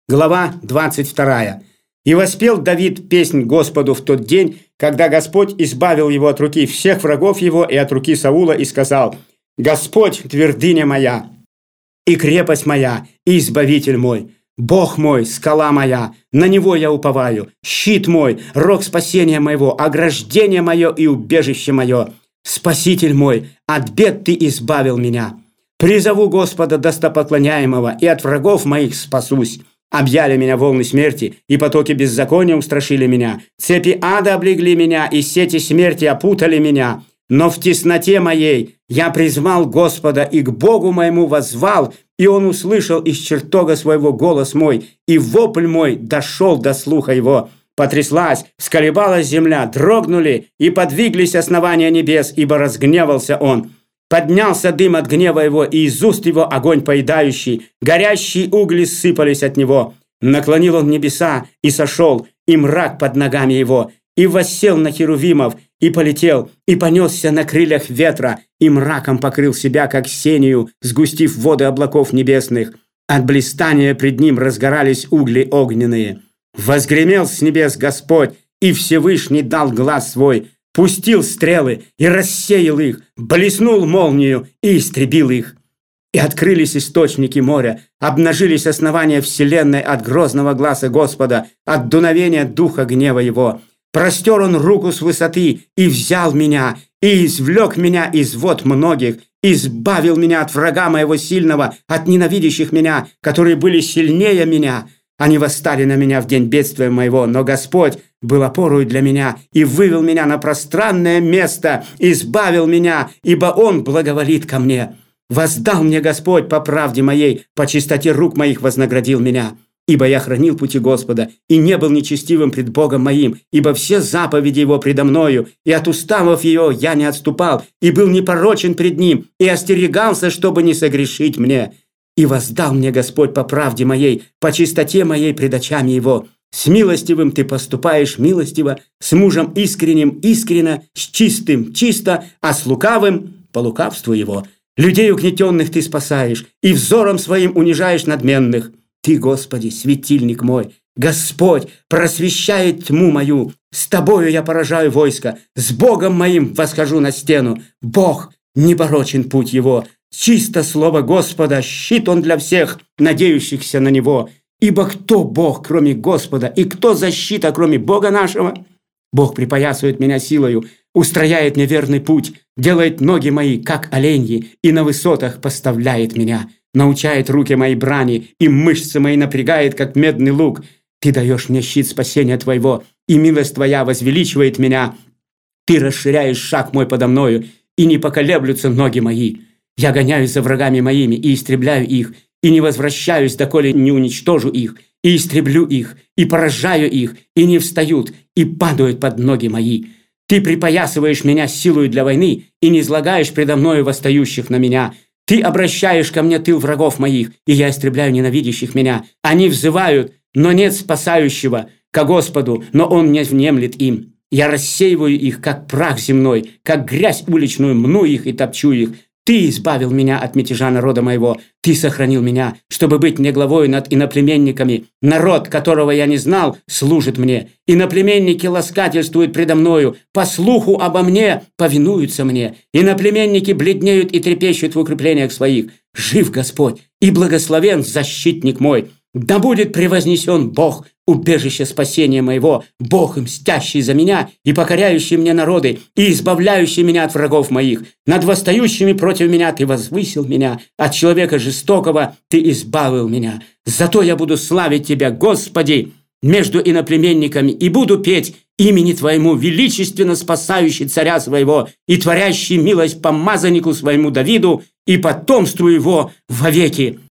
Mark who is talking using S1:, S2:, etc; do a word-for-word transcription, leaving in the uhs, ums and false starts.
S1: Глава двадцать вторая. «И воспел Давид песнь Господу в тот день, когда Господь избавил его от руки всех врагов его и от руки Саула, и сказал: Господь, твердыня моя, и крепость моя, и избавитель мой, Бог мой, скала моя, на Него я уповаю, щит мой, рог спасения моего, ограждение мое и убежище мое. Спаситель мой, от бед Ты избавил меня. Призову Господа достопоклоняемого, и от врагов моих спасусь. Объяли меня волны смерти, и потоки беззакония устрашили меня. Цепи ада облегли меня, и сети смерти опутали меня. Но в тесноте моей я призвал Господа, и к Богу моему воззвал, и Он услышал из чертога своего голос мой, и вопль мой дошел до слуха его. Потряслась, всколебалась земля, дрогнули, и подвиглись основания небес, ибо разгневался Он. Поднялся дым от гнева его, и из уст его огонь поедающий, горящие угли сыпались от него. Наклонил он небеса, и сошел, и мрак под ногами его, и воссел на херувимов, и полетел, и понесся на крыльях ветра, и мраком покрыл себя, как сенью, сгустив воды облаков небесных. От блистания пред ним разгорались угли огненные. Возгремел с небес Господь, и Всевышний дал глас свой, пустил стрелы и рассеял их, блеснул молнию и истребил их. И открылись источники моря, обнажились основания вселенной от грозного гласа Господа, от дуновения духа гнева его. Простер он руку с высоты и взял меня, и извлек меня из вод многих, избавил меня от врага моего сильного, от ненавидящих меня, которые были сильнее меня. Они восстали на меня в день бедствия моего, но Господь был опорою для меня и вывел меня на пространное место, избавил меня, ибо Он благоволит ко мне. Воздал мне Господь по правде моей, по чистоте рук моих вознаградил меня. Ибо я хранил пути Господа и не был нечестивым пред Богом моим, ибо все заповеди Его предо мною, и от уставов Его я не отступал, и был непорочен пред Ним, и остерегался, чтобы не согрешить мне. И воздал мне Господь по правде моей, по чистоте моей пред очами Его. С милостивым ты поступаешь милостиво, с мужем искренним искренно, с чистым чисто, а с лукавым по лукавству его. Людей угнетенных ты спасаешь, и взором своим унижаешь надменных. Ты, Господи, светильник мой, Господь просвещает тьму мою. С Тобою я поражаю войско, с Богом моим восхожу на стену. Бог, непорочен путь Его. Чисто слово Господа, щит Он для всех, надеющихся на Него. Ибо кто Бог, кроме Господа, и кто защита, кроме Бога нашего? Бог припоясывает меня силою, устрояет мне верный путь, делает ноги мои, как оленьи, и на высотах поставляет меня, научает руки мои брани, и мышцы мои напрягает, как медный лук. Ты даешь мне щит спасения Твоего, и милость Твоя возвеличивает меня. Ты расширяешь шаг мой подо мною, и не поколеблются ноги мои. Я гоняюсь за врагами моими и истребляю их, и не возвращаюсь, доколе не уничтожу их, и истреблю их, и поражаю их, и не встают, и падают под ноги мои. Ты припоясываешь меня силою для войны, и не излагаешь предо мною восстающих на меня. Ты обращаешь ко мне тыл врагов моих, и я истребляю ненавидящих меня. Они взывают, но нет спасающего, ко Господу, но Он не внемлет им. Я рассеиваю их, как прах земной, как грязь уличную, мну их и топчу их. Ты избавил меня от мятежа народа моего. Ты сохранил меня, чтобы быть мне главой над иноплеменниками. Народ, которого я не знал, служит мне. Иноплеменники ласкательствуют предо мною. По слуху обо мне повинуются мне. Иноплеменники бледнеют и трепещут в укреплениях своих. Жив Господь и благословен защитник мой. Да будет превознесен Бог, убежище спасения моего, Бог, мстящий за меня и покоряющий мне народы, и избавляющий меня от врагов моих. Над восстающими против меня ты возвысил меня, от человека жестокого ты избавил меня. Зато я буду славить Тебя, Господи, между иноплеменниками, и буду петь имени Твоему, величественно спасающий царя своего и творящий милость помазаннику своему Давиду и потомству его вовеки.